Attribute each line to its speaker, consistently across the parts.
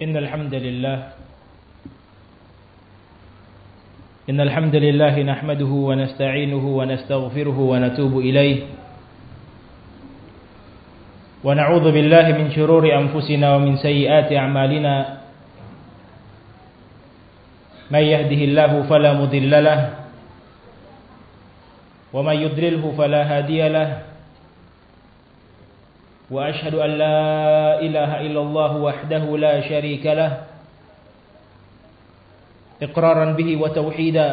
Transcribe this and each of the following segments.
Speaker 1: إن الحمد لله نحمده ونستعينه ونستغفره ونتوب إليه ونعوذ بالله من شرور أنفسنا ومن سيئات أعمالنا من يهده الله فلا مضل له ومن يضلله فلا هادي له وأشهد أن لا إله إلا الله وحده لا شريك له إقرارا به وتوحيدا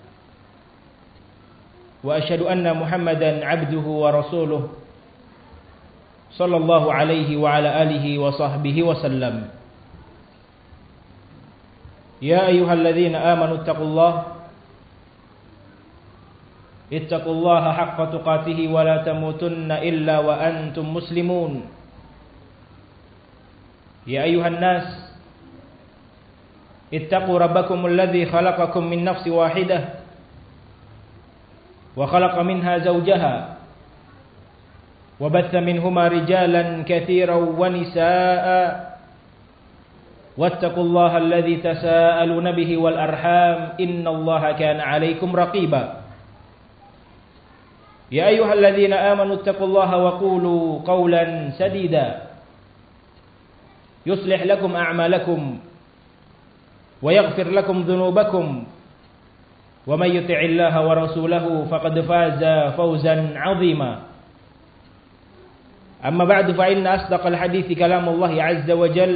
Speaker 1: وأشهد أن محمدا عبده ورسوله صلى الله عليه وعلى آله وصحبه وسلم يا أيها الذين آمنوا اتقوا الله حق تقاته ولا تموتن إلا وأنتم مسلمون يا أيها الناس اتقوا ربكم الذي خلقكم من نفس واحدة وخلق منها زوجها وبث منهما رجالا كثيرا ونساء واتقوا الله الذي تساءلون به والأرحام إن الله كان عليكم رقيبا يا أيها الذين آمنوا اتقوا الله وقولوا قولا سديدا يصلح لكم أعمالكم ويغفر لكم ذنوبكم ومن يطع الله ورسوله فقد فاز فوزا عظيما أما بعد فإن أصدق الحديث كلام الله عز وجل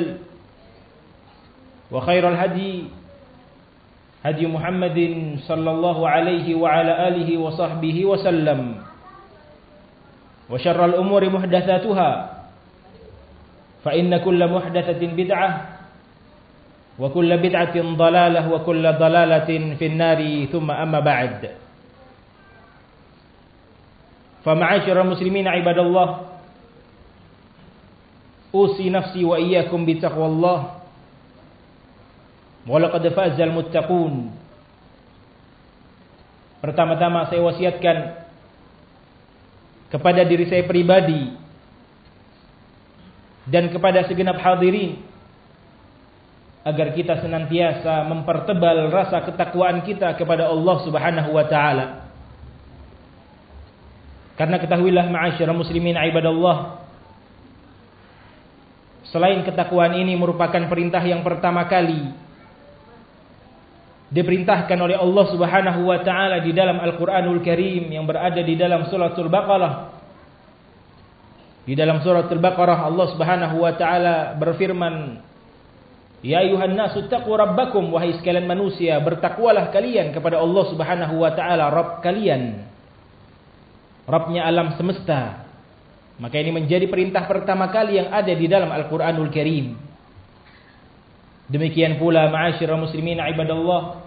Speaker 1: وخير الهدي هدي محمد صلى الله عليه وعلى آله وصحبه وسلم وشر الأمور محدثاتها فإن كل محدثة بدعة وكل بدعة ضلالة وكل ضلالة في النار ثم أما بعد فمعاشر المسلمين عباد الله أوصي نفسي وإياكم بتقوى الله walaqad fazal muttaqun. Pertama-tama saya wasiatkan kepada diri saya pribadi dan kepada segenap hadirin agar kita senantiasa mempertebal rasa ketakwaan kita kepada Allah Subhanahu wa taala. Karena ketahuilah ma'asyiral muslimin ibadallah, selain ketakwaan ini merupakan perintah yang pertama kali diperintahkan oleh Allah Subhanahu wa taala di dalam Al-Qur'anul Karim yang berada di dalam suratul Baqarah. Di dalam suratul Baqarah Allah Subhanahu wa taala berfirman, "Ya ayuhan nasu taqu rabbakum", wahai sekalian manusia, bertakwalah kalian kepada Allah Subhanahu wa taala, Rabb kalian. Rabbnya alam semesta. Maka ini menjadi perintah pertama kali yang ada di dalam Al-Qur'anul Karim. Demikian pula ma'asyiral muslimin ibadallah,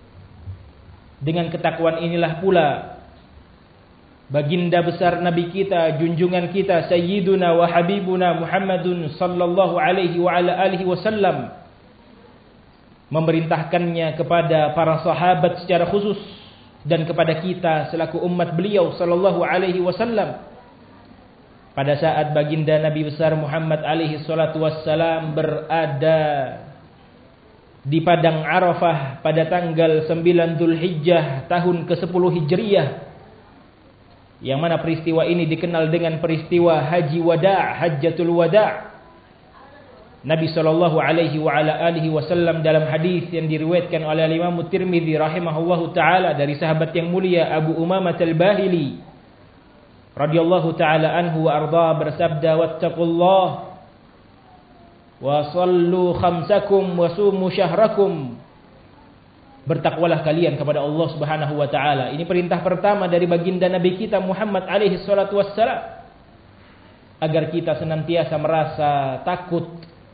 Speaker 1: dengan ketakwaan inilah pula baginda besar nabi kita, junjungan kita, sayyiduna wa habibuna Muhammadun sallallahu alaihi wa ala alihi wasallam memerintahkannya kepada para sahabat secara khusus dan kepada kita selaku umat beliau sallallahu alaihi wasallam pada saat baginda nabi besar Muhammad alaihi salatu wassalam berada di Padang Arafah pada tanggal 9 Dzulhijjah tahun ke-10 Hijriyah, yang mana peristiwa ini dikenal dengan peristiwa Haji Wada', Hajjatul Wada'. Nabi sallallahu alaihi wa ala alihi wasallam dalam hadis yang diriwayatkan oleh Imam Tirmidzi rahimahullahu taala dari sahabat yang mulia Abu Umamah Al-Bahili radhiyallahu taala anhu wa arda bersabda, "Wattaqullaha wa sallu khamsakum wa sumu syahrakum." Bertakwalah kalian kepada Allah Subhanahu wa taala. Ini perintah pertama dari baginda Nabi kita Muhammad alaihi salatu wassalam, agar kita senantiasa merasa takut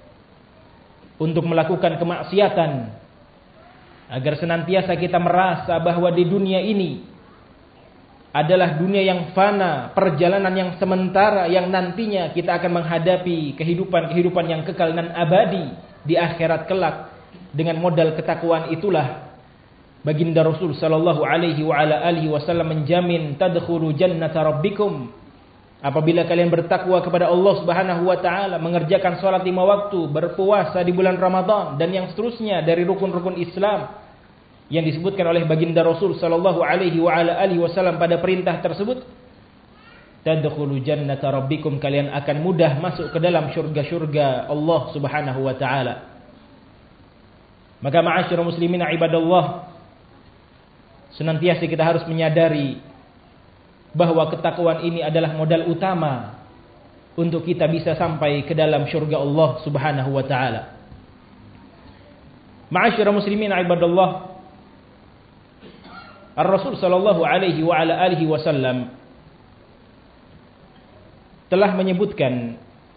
Speaker 1: untuk melakukan kemaksiatan, agar senantiasa kita merasa bahwa di dunia ini adalah dunia yang fana, perjalanan yang sementara, yang nantinya kita akan menghadapi kehidupan yang kekal dan abadi di akhirat kelak. Dengan modal ketakwaan itulah baginda Rasul sallallahu alaihi wa ala alihi wasallam menjamin tadkhulu jannata rabbikum, apabila kalian bertakwa kepada Allah Subhanahu wa taala, mengerjakan salat 5 waktu, berpuasa di bulan Ramadan dan yang seterusnya dari rukun-rukun Islam yang disebutkan oleh baginda Rasul sallallahu alaihi wa ala alihi wasallam pada perintah tersebut, tadkhulu jannata rabbikum, kalian akan mudah masuk ke dalam surga-surga Allah Subhanahu wa taala. Maka ma'asyiral muslimin ibadallah, senantiasa kita harus menyadari bahwa ketakwaan ini adalah modal utama untuk kita bisa sampai ke dalam surga Allah Subhanahu wa taala. Ma'asyiral muslimin ibadallah, Ar-Rasul sallallahu alaihi wa ala alihi wasallam telah menyebutkan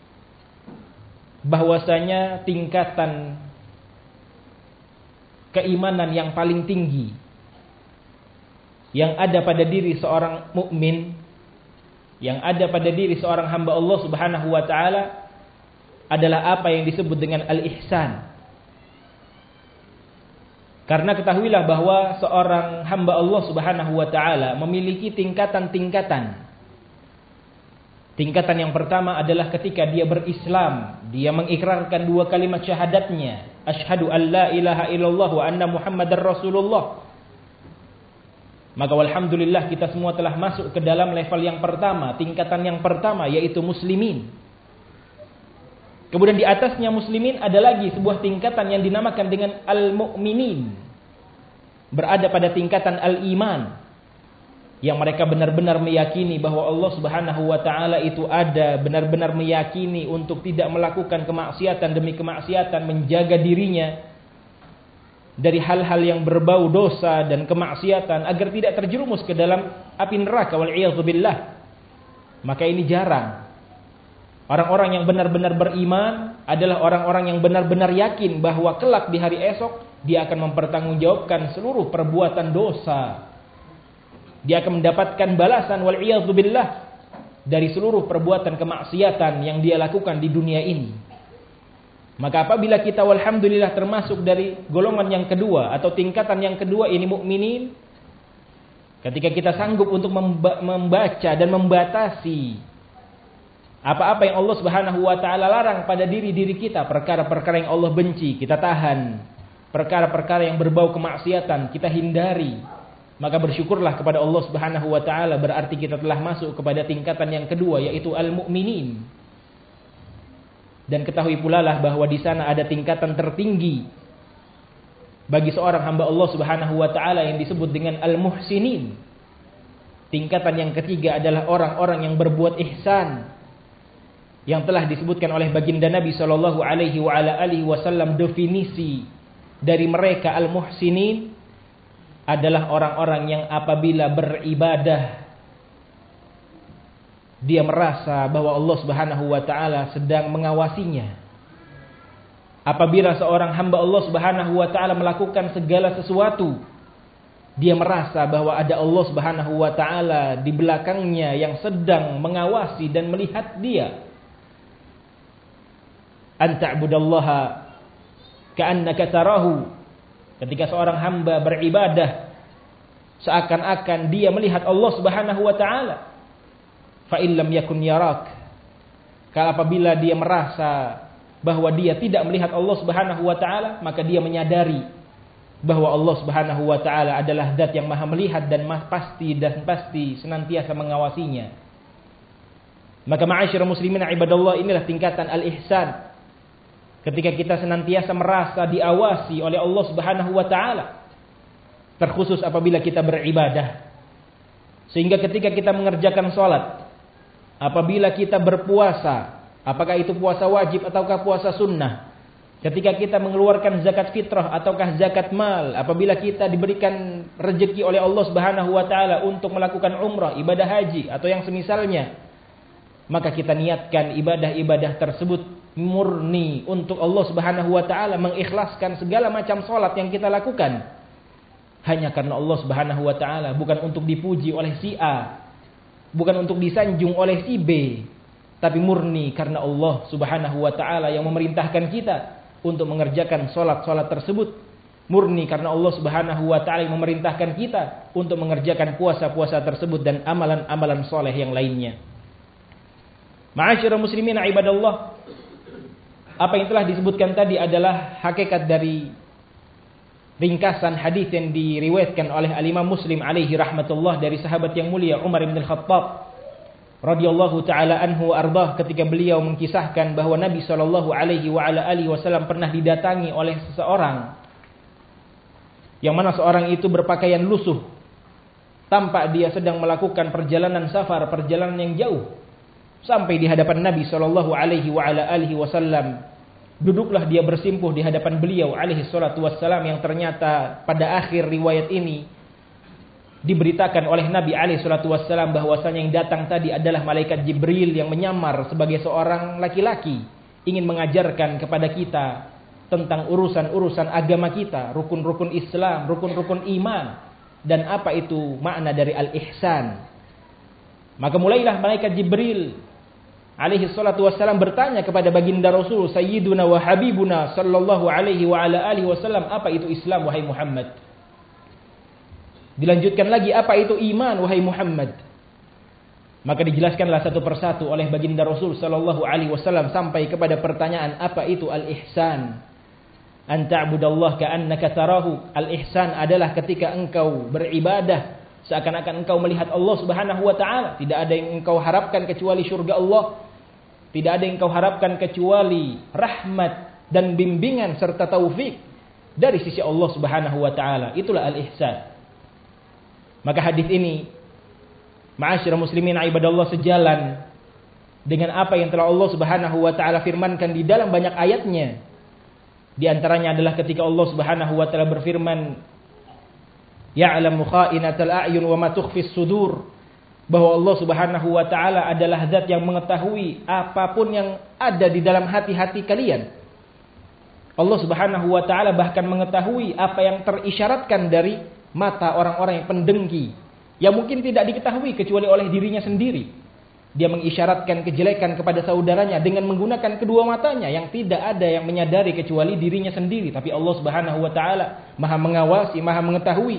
Speaker 1: bahwasanya tingkatan keimanan yang paling tinggi yang ada pada diri seorang mukmin, yang ada pada diri seorang hamba Allah Subhanahu wa taala adalah apa yang disebut dengan al-ihsan. Karena ketahuilah bahwa seorang hamba Allah Subhanahu wa taala memiliki tingkatan-tingkatan. Tingkatan yang pertama adalah ketika dia berislam, dia mengikrarkan 2 kalimat syahadatnya, asyhadu an la ilaha illallah wa anna muhammadar rasulullah. Maka walhamdulillah kita semua telah masuk ke dalam level yang pertama, tingkatan yang pertama, yaitu muslimin. Kemudian di atasnya muslimin ada lagi sebuah tingkatan yang dinamakan dengan al-mu'minin, berada pada tingkatan al-iman, yang mereka benar-benar meyakini bahwa Allah Subhanahu wa taala itu ada, benar-benar meyakini untuk tidak melakukan kemaksiatan demi kemaksiatan, menjaga dirinya dari hal-hal yang berbau dosa dan kemaksiatan agar tidak terjerumus ke dalam api neraka wal iyadzubillah. Maka ini jarang. Orang-orang yang benar-benar beriman adalah orang-orang yang benar-benar yakin bahwa kelak di hari esok dia akan mempertanggungjawabkan seluruh perbuatan dosa. Dia akan mendapatkan balasan wal iyadzubillah dari seluruh perbuatan kemaksiatan yang dia lakukan di dunia ini. Maka apabila kita walhamdulillah termasuk dari golongan yang kedua atau tingkatan yang kedua ini mukminin, ketika kita sanggup untuk membaca dan membatasi apa-apa yang Allah Subhanahu wa taala larang pada diri-diri kita, perkara-perkara yang Allah benci, kita tahan. Perkara-perkara yang berbau kemaksiatan kita hindari. Maka bersyukurlah kepada Allah Subhanahu wa taala, berarti kita telah masuk kepada tingkatan yang kedua, yaitu al-mu'minin. Dan ketahui pula lah bahwa di sana ada tingkatan tertinggi bagi seorang hamba Allah Subhanahu wa taala yang disebut dengan al-muhsinin. Tingkatan yang ketiga adalah orang-orang yang berbuat ihsan, yang telah disebutkan oleh baginda Nabi sallallahu alaihi wa ala alihi wasallam. Definisi dari mereka al-muhsinin adalah orang-orang yang apabila beribadah dia merasa bahwa Allah Subhanahu wa taala sedang mengawasinya. Apabila seorang hamba Allah Subhanahu wa taala melakukan segala sesuatu, dia merasa bahwa ada Allah Subhanahu wa taala di belakangnya yang sedang mengawasi dan melihat dia. An ta'budallaha ka'annaka tarahu. Ketika seorang hamba beribadah seakan-akan dia melihat Allah Subhanahu wa taala. Fa illam yakun yarak. Kalau apabila dia merasa bahwa dia tidak melihat Allah Subhanahu wa taala, maka dia menyadari bahwa Allah Subhanahu wa taala adalah zat yang Maha melihat dan pasti senantiasa mengawasinya. Maka ma'asyiral muslimin ibadallah, inilah tingkatan al-ihsan. Ketika kita senantiasa merasa diawasi oleh Allah Subhanahu wa taala, terkhusus apabila kita beribadah. Sehingga ketika kita mengerjakan salat, apabila kita berpuasa, apakah itu puasa wajib ataukah puasa sunnah, ketika kita mengeluarkan zakat fitrah ataukah zakat mal, apabila kita diberikan rezeki oleh Allah Subhanahu wa taala untuk melakukan umrah, ibadah haji atau yang semisalnya, maka kita niatkan ibadah-ibadah tersebut murni untuk Allah Subhanahu wa taala, mengikhlaskan segala macam salat yang kita lakukan hanya karena Allah Subhanahu wa taala, bukan untuk dipuji oleh si A, bukan untuk disanjung oleh si B, tapi murni karena Allah Subhanahu wa taala yang memerintahkan kita untuk mengerjakan salat-salat tersebut, murni karena Allah Subhanahu wa taala yang memerintahkan kita untuk mengerjakan puasa-puasa tersebut dan amalan-amalan soleh yang lainnya. Ma'asyiral muslimin ibadallah, apa yang telah disebutkan tadi adalah hakikat dari ringkasan hadis yang diriwayatkan oleh al-Imam Muslim alaihi rahmatullah dari sahabat yang mulia Umar bin Al-Khattab radhiyallahu taala anhu ardah, ketika beliau mengkisahkan bahwa Nabi sallallahu alaihi wasallam pernah didatangi oleh seseorang yang mana seorang itu berpakaian lusuh, tampak dia sedang melakukan perjalanan safar, perjalanan yang jauh, sampai di hadapan Nabi sallallahu alaihi wasallam. Duduklah dia bersimpuh di hadapan beliau alaihi salatu wassalam, yang ternyata pada akhir riwayat ini diberitakan oleh Nabi alaihi salatu wassalam bahwasanya yang datang tadi adalah malaikat Jibril yang menyamar sebagai seorang laki-laki, ingin mengajarkan kepada kita tentang urusan-urusan agama kita, rukun-rukun Islam, rukun-rukun iman, dan apa itu makna dari al-ihsan. Maka mulailah malaikat Jibril alaihi salatu wassalam bertanya kepada baginda Rasul sayyiduna wa habibuna sallallahu alaihi wa ala alihi wasallam, apa itu Islam wahai Muhammad? Dilanjutkan lagi, apa itu iman wahai Muhammad? Maka dijelaskanlah satu persatu oleh baginda Rasul sallallahu alaihi wasallam sampai kepada pertanyaan, apa itu al-ihsan? An ta'budallaha ka'annaka tarahu. Al-ihsan adalah ketika engkau beribadah seakan-akan engkau melihat Allah Subhanahu wa taala. Tidak ada yang engkau harapkan kecuali surga Allah. Tidak ada yang engkau harapkan kecuali rahmat dan bimbingan serta taufik dari sisi Allah Subhanahu wa taala. Itulah al-ihsan. Maka hadis ini, ma'asyiral muslimin ibadallah, sejalan dengan apa yang telah Allah Subhanahu wa taala firmankan di dalam banyak ayatnya. Di antaranya adalah ketika Allah Subhanahu wa taala berfirman, ya'lamu kha'inatal a'yun wa ma tukhfis sudur, bahwa Allah Subhanahu wa taala adalah zat yang mengetahui apapun yang ada di dalam hati-hati kalian. Allah Subhanahu wa taala bahkan mengetahui apa yang terisyaratkan dari mata orang-orang yang pendengki, yang mungkin tidak diketahui kecuali oleh dirinya sendiri. Dia mengisyaratkan kejelekan kepada saudaranya dengan menggunakan kedua matanya, yang tidak ada yang menyadari kecuali dirinya sendiri, tapi Allah Subhanahu wa taala Maha mengawasi, Maha mengetahui.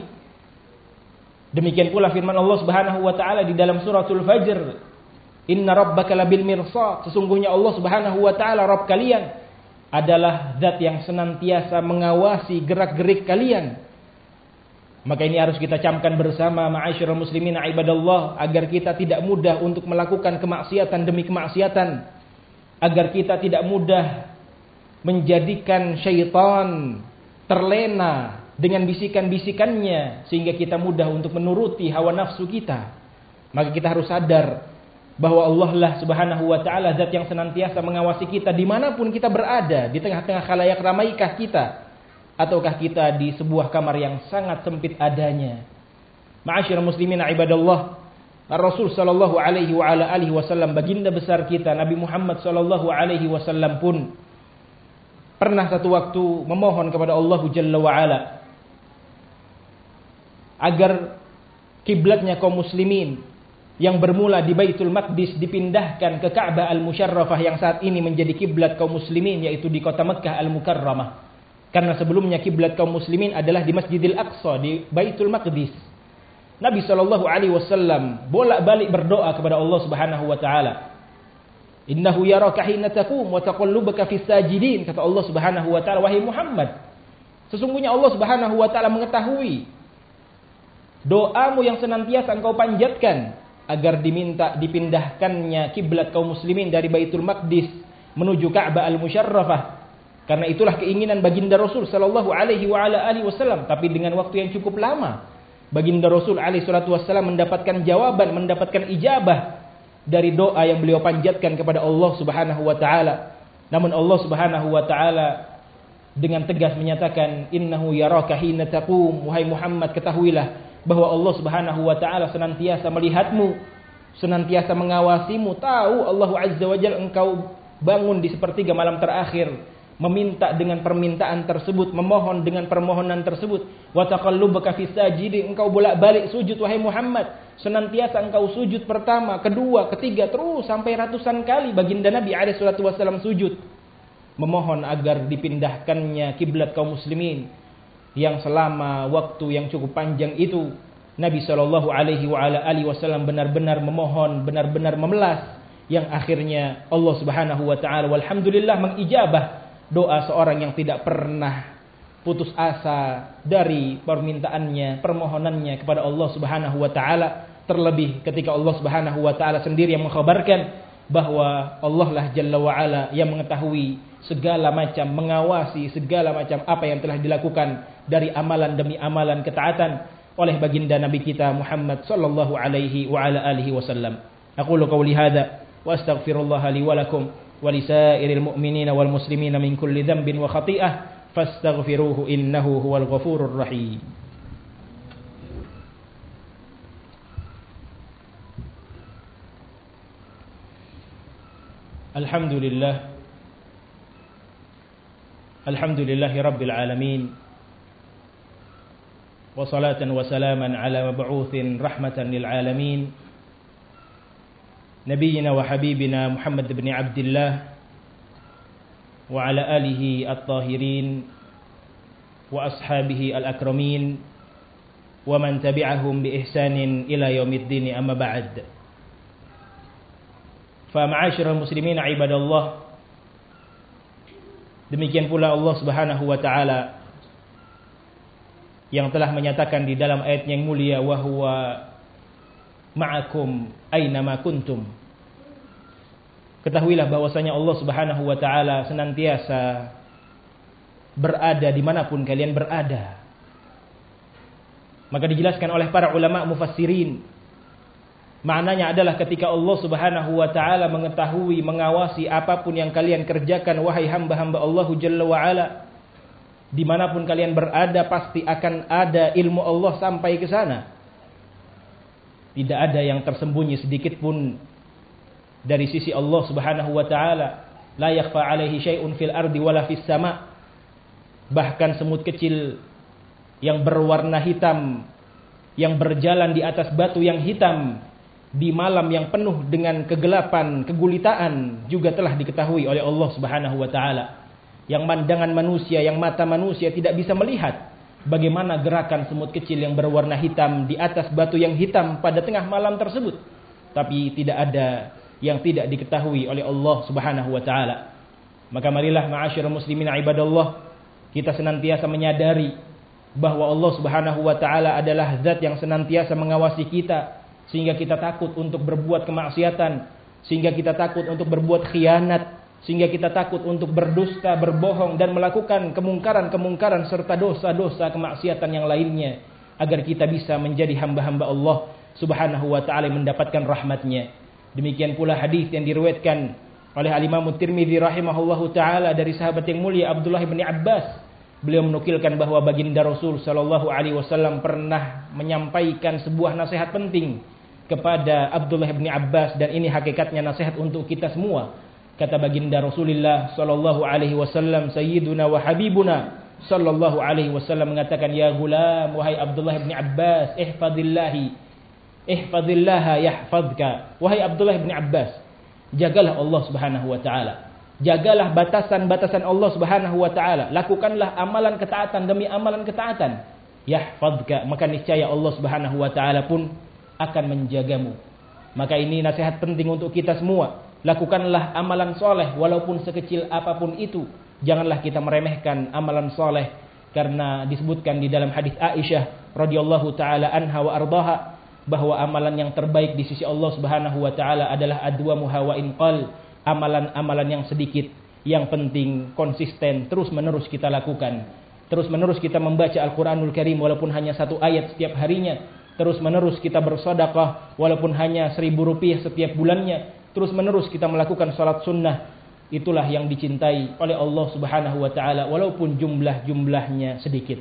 Speaker 1: Demikian pula firman Allah Subhanahu wa taala di dalam suratul Fajr, inna rabbaka labil mirsad, sesungguhnya Allah Subhanahu wa taala Rabb kalian adalah zat yang senantiasa mengawasi gerak-gerik kalian. Maka ini harus kita camkan bersama, ma'asyiral muslimin ibadallah, agar kita tidak mudah untuk melakukan kemaksiatan demi kemaksiatan, agar kita tidak mudah menjadikan syaitan terlena dengan bisikan-bisikannya sehingga kita mudah untuk menuruti hawa nafsu kita. Maka kita harus sadar bahwa Allah lah Subhanahu wa taala zat yang senantiasa mengawasi kita dimanapun kita berada, di tengah-tengah khalayak ramaikah kita, ataukah kita di sebuah kamar yang sangat sempit adanya. Ma'asyiral muslimin ibadallah, Rasul sallallahu alaihi wa ala alihi wasallam, baginda besar kita Nabi Muhammad sallallahu alaihi wasallam pun pernah satu waktu memohon kepada Allah Jalla wa ala agar kiblatnya kaum muslimin yang bermula di Baitul Maqdis dipindahkan ke Ka'bah Al-Musyarrafah yang saat ini menjadi kiblat kaum muslimin, yaitu di kota Mekkah Al-Mukarramah. Karena sebelumnya kiblat kaum muslimin adalah di Masjidil Aqsa, di Baitul Maqdis. Nabi sallallahu alaihi wasallam bolak-balik berdoa kepada Allah Subhanahu wa taala. Innahu yaraka hina taqum wa taqallubaka fis sajidin, kata Allah Subhanahu wa taala, wahai Muhammad, sesungguhnya Allah Subhanahu wa taala mengetahui doamu yang senantiasa engkau panjatkan agar diminta dipindahkannya kiblat kaum muslimin dari Baitul Maqdis menuju Ka'bah Al-Musyarrafah. Karena itulah keinginan baginda Rasul sallallahu alaihi wa ala alihi wasallam, tapi dengan waktu yang cukup lama. Baginda Rasul alaihi salatu wasallam mendapatkan jawaban, mendapatkan ijabah dari doa yang beliau panjatkan kepada Allah Subhanahu wa taala. Namun Allah Subhanahu wa taala dengan tegas menyatakan, innahu yaraka hina taqum, wahai Muhammad, ketahuilah bahwa Allah Subhanahu wa taala senantiasa melihatmu, senantiasa mengawasimu. Tahu Allah Azza wa Jalla engkau bangun di sepertiga malam terakhir, meminta dengan permintaan tersebut, memohon dengan permohonan tersebut. Wa taqallubaka fis sajidin, engkau bolak-balik sujud wahai Muhammad. Senantiasa engkau sujud pertama, kedua, ketiga, terus sampai ratusan kali baginda Nabi alaihi salatu wasallam sujud memohon agar dipindahkannya kiblat kaum muslimin, yang selama waktu yang cukup panjang itu Nabi sallallahu alaihi wasallam benar-benar memohon, benar-benar memelas yang akhirnya Allah Subhanahu wa taala walhamdulillah mengijabah doa seorang yang tidak pernah putus asa dari permintaannya, permohonannya kepada Allah Subhanahu wa taala, terlebih ketika Allah Subhanahu wa taala sendiri yang mengkhabarkan bahwa Allah lah Jalla wa Ala yang mengetahui segala macam, mengawasi segala macam apa yang telah dilakukan dari amalan demi amalan ketaatan oleh baginda Nabi kita Muhammad sallallahu alaihi wa ala alihi wasallam. Aqulu qawli hadza wa astaghfirullah li wa lakum wa lisairil mu'minina wal muslimina min kulli dhanbin wa khati'ah fastaghfiruhu innahu huwal ghafurur rahim. Alhamdulillahi rabbil alamin wa salatan wa salaman ala mab'utsin rahmatan lil alamin nabiyyina wa habibina Muhammad ibn Abdullah wa ala alihi at-tahirin wa ashabihi al-akramin wa man tabi'ahum bi ihsanin ila yaumiddin, amma ba'd. Fa ma'asyiral muslimin ibadallah, demikian pula Allah Subhanahu wa taala yang telah menyatakan di dalam ayat yang mulia, wa huwa ma'akum aina ma kuntum. Ketahuilah bahwasanya Allah Subhanahu wa taala senantiasa berada dimanapun kalian berada. Maka dijelaskan oleh para ulama mufassirin, maknanya adalah ketika Allah Subhanahu wa taala mengetahui, mengawasi apapun yang kalian kerjakan, wahai hamba-hamba Allah Jalla wa Ala, dimanapun kalian berada pasti akan ada ilmu Allah sampai ke sana. Tidak ada yang tersembunyi sedikit pun dari sisi Allah Subhanahu wa taala. La yakhfa 'alaihi syai'un fil ardi wala fis sama'. Bahkan semut kecil yang berwarna hitam yang berjalan di atas batu yang hitam di malam yang penuh dengan kegelapan, kegulitaan juga telah diketahui oleh Allah Subhanahu wa taala. Yang pandangan manusia, yang mata manusia tidak bisa melihat bagaimana gerakan semut kecil yang berwarna hitam di atas batu yang hitam pada tengah malam tersebut. Tapi tidak ada yang tidak diketahui oleh Allah Subhanahu wa taala. Maka marilah ma'asyiral muslimin ibadallah, kita senantiasa menyadari bahwa Allah Subhanahu wa taala adalah zat yang senantiasa mengawasi kita, sehingga kita takut untuk berbuat kemaksiatan, sehingga kita takut untuk berbuat khianat, sehingga kita takut untuk berdusta, berbohong dan melakukan kemungkaran-kemungkaran serta dosa-dosa kemaksiatan yang lainnya, agar kita bisa menjadi hamba-hamba Allah Subhanahu wa taala yang mendapatkan rahmatnya. Demikian pula hadis yang diriwayatkan oleh Al-Imam Tirmidzi rahimahullahu taala dari sahabat yang mulia Abdullah bin Abbas. Beliau menukilkan bahwa baginda Rasul sallallahu alaihi wasallam pernah menyampaikan sebuah nasihat penting kepada Abdullah bin Abbas, dan ini hakikatnya nasihat untuk kita semua. Kata baginda Rasulullah sallallahu alaihi wasallam, sayyiduna wa habibuna sallallahu alaihi wasallam mengatakan, ya gulam, wahai Abdullah bin Abbas, ihfazillaha yahfazka. Wahai Abdullah bin Abbas, jagalah Allah Subhanahu wa taala. Jagalah batasan-batasan Allah Subhanahu wa taala. Lakukanlah amalan ketaatan demi amalan ketaatan. Yahfazka, maka niscaya Allah Subhanahu wa taala pun akan menjagamu. Maka ini nasihat penting untuk kita semua. Lakukanlah amalan soleh walaupun sekecil apapun itu. Janganlah kita meremehkan amalan soleh, karena disebutkan di dalam hadis Aisyah radhiyallahu taala anha wa ardaha bahwa amalan yang terbaik di sisi Allah Subhanahu wa taala adalah adwamu hawa inqal, amalan-amalan yang sedikit, yang penting konsisten, terus-menerus kita lakukan. Terus-menerus kita membaca Al-Qur'anul Karim walaupun hanya 1 ayat setiap harinya. Terus-menerus kita bersedekah walaupun hanya 1.000 rupiah setiap bulannya. Terus-menerus kita melakukan salat sunnah. Itulah yang dicintai oleh Allah Subhanahu wa taala walaupun jumlahnya sedikit.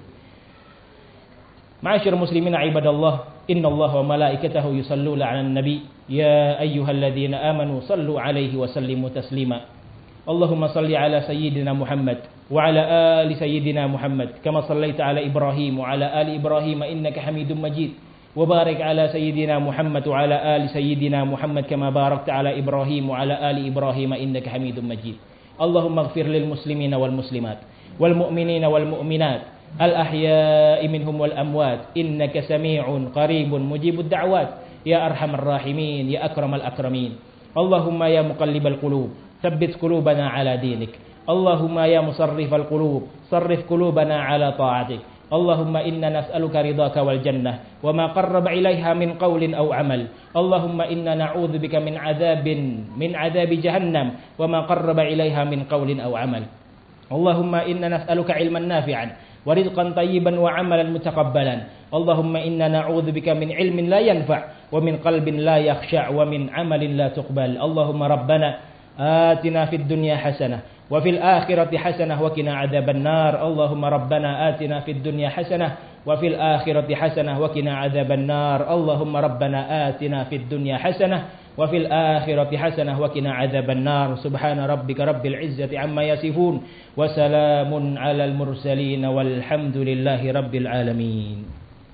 Speaker 1: Ma'asyiral muslimin ibadallah, innallaha wa malaikatahu yusalluna 'alan nabi ya ayyuhalladzina amanu sallu 'alaihi wa sallimu taslima. Allahumma salli 'ala sayyidina Muhammad wa 'ala ali sayyidina Muhammad kama sallaita 'ala Ibrahim wa 'ala ali Ibrahim innaka Hamidum Majid. Wa barik 'ala sayyidina Muhammad wa 'ala ali sayyidina Muhammad kama barakta 'ala Ibrahim wa 'ala ali Ibrahim innaka Hamidum Majid. Allahumma ighfir lil muslimina wal muslimat wal mu'minina wal mu'minat al-ahya'i minhum wal amwat innaka sami'un qaribun mujibud da'wat ya arhamar rahimin ya akramal akramin. Allahumma ya muqallibal qulub, tsabbit qulubana ala dinik. Allahumma ya musarrifal qulub, sarrif qulubana ala ta'atik. Allahumma inna nas'aluka ridhaka wal jannah wa ma qarraba ilaiha min qawlin aw amal. Allahumma inna na'udzubika min adzabi jahannam wa ma qarraba ilaiha min qawlin aw amal. Allahumma inna nas'aluka ilman nafi'an wa rizqan tayyiban wa amalan mutaqabbalan. Allahumma inna na'udzubika min ilmin la yanfa' wa min qalbin la yakhsha' wa min amalin la tuqbal. Allahumma rabbana atina fid dunya hasanah wa fil akhirati hasanah wa qina adzaban nar. Allahumma rabbana atina fid dunya hasanah wa fil akhirati hasanah wa qina adzaban nar. Allahumma rabbana atina fid dunya hasanah wa fil akhirati hasanah wa qina adzaban nar. Subhana rabbika rabbil izzati amma yasifun wa salamun alal mursalin walhamdulillahi rabbil alamin.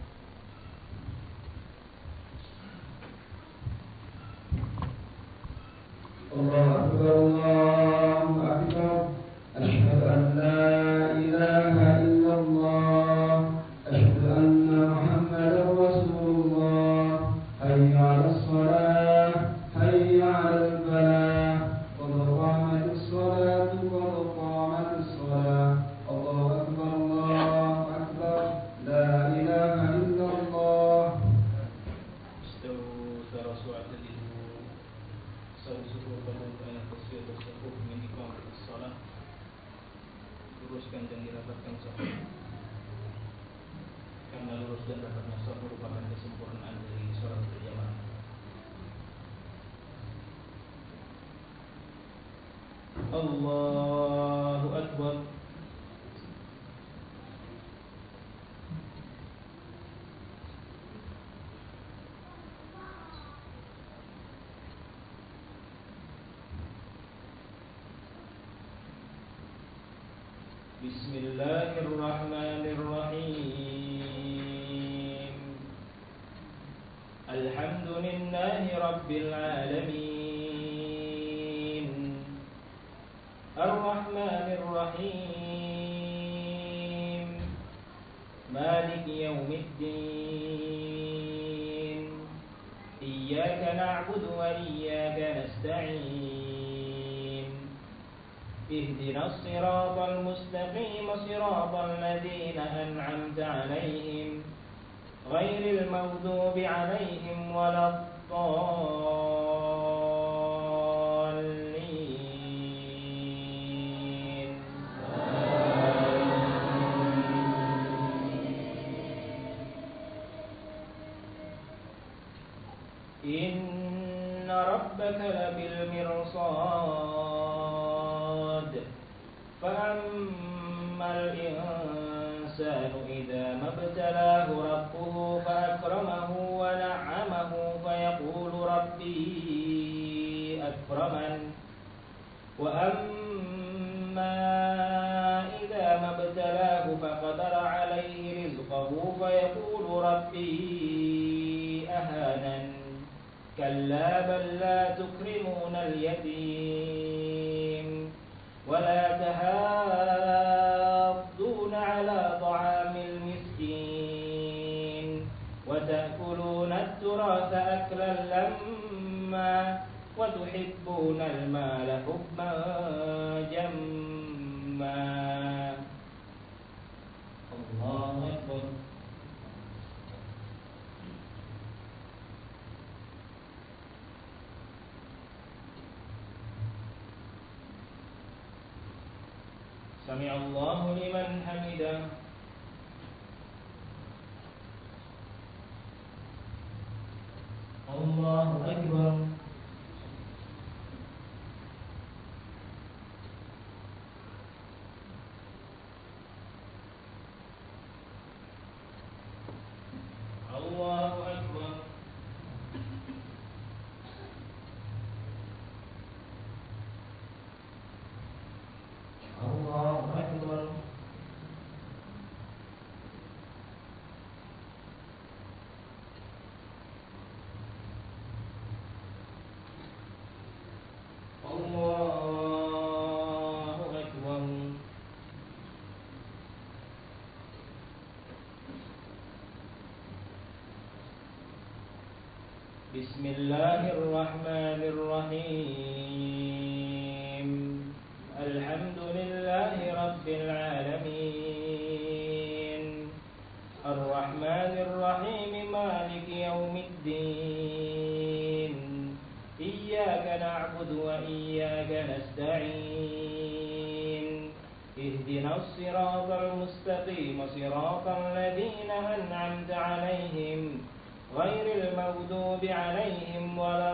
Speaker 2: Allahu akbar, Allahu akbar. Asyhadu an la ilaha illallah, asyhadu anna Muhammadar Rasulullah. Hayya 'alas shalah, hayya 'alal falah. Qad qamatis salatu, qad qamatis salah. Allahu akbar, Allahu akbar. La ilaha illallah.
Speaker 1: Istawu tarasu'at al-ihu sawsuhu pada tasbih tersebut min iqamatis shalah. Luruskan dan dirapatkan safuf. Karena lurus dan rapatnya safuf merupakan kesempurnaan dari salat berjamaah. Allahu akbar. Bismillahirrahmanirrahim. Alhamdulillahi rabbil alamin. Ar-Rahmanir Rahim. Maliki yaumiddin. Iyyaka na'budu wa iyyaka nasta'in. اهدنا الصراط المستقيم صراط الذين أنعمت عليهم غير المغضوب عليهم ولا الضالين. إن ربك لبالمرصاد فأما الإنسان إذا ما ابتلاه ربه فأكرمه ونعمه فيقول ربي أكرمن وأما إذا ما ابتلاه فقدر عليه رزقه فيقول ربي أهانن كلا بل لا تكرمون اليتيم ولا تحاضون على طعام المسكين وتأكلون التراث أكلا لما وتحبون المال حبا جما. الله أكبر. سمع الله لمن حمده. الله أكبر. الله أكبر. الله أكبر. بسم الله الرحمن الرحيم الحمد لله رب العالمين الرحمن الرحيم مالك يوم الدين إياك نعبد وإياك نستعين اهدنا الصراط المستقيم صراط الذين أنعمت عليهم غير المغضوب عليهم ولا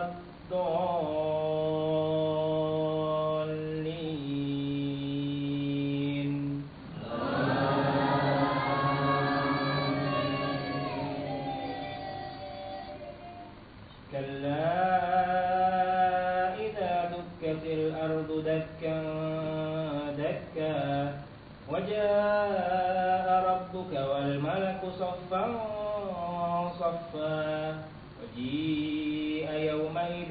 Speaker 1: الضالين كلا إذا دكت الأرض دكا دكا وجاء ربك والملك صفا صفا وجيء يومئذ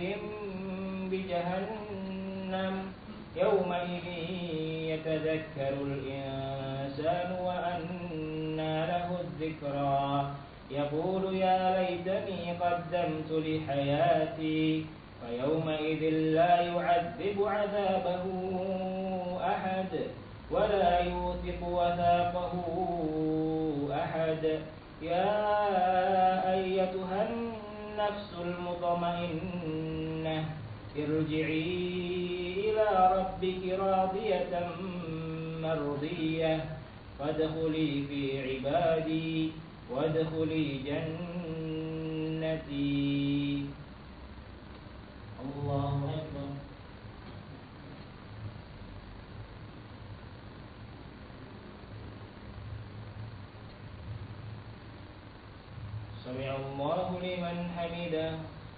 Speaker 1: بجهنم يومئذ يتذكر الإنسان وأنى له الذكرى يقول يا ليتني قدمت لحياتي فيومئذ لا يعذب عذابه أحد ولا يوثق وثاقه أحد يا أيتها النفس المطمئنة ارجعي إلى ربك راضية مرضية فادخلي في عبادي وادخلي جنتي الله أكبر سمع الله لمن حمده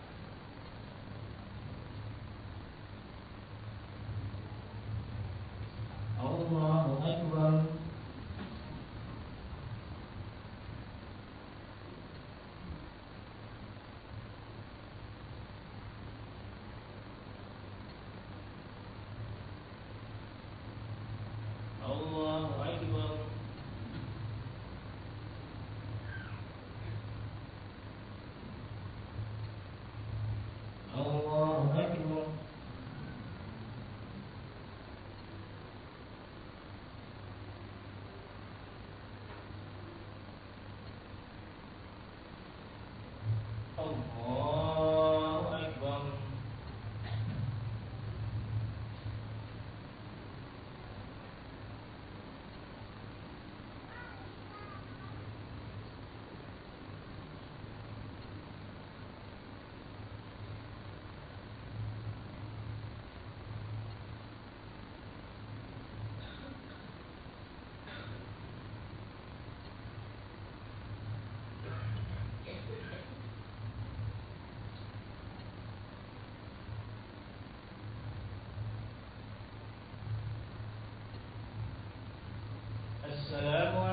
Speaker 1: الله أكبر الله أكبر الله أكبر الله أكبر السلام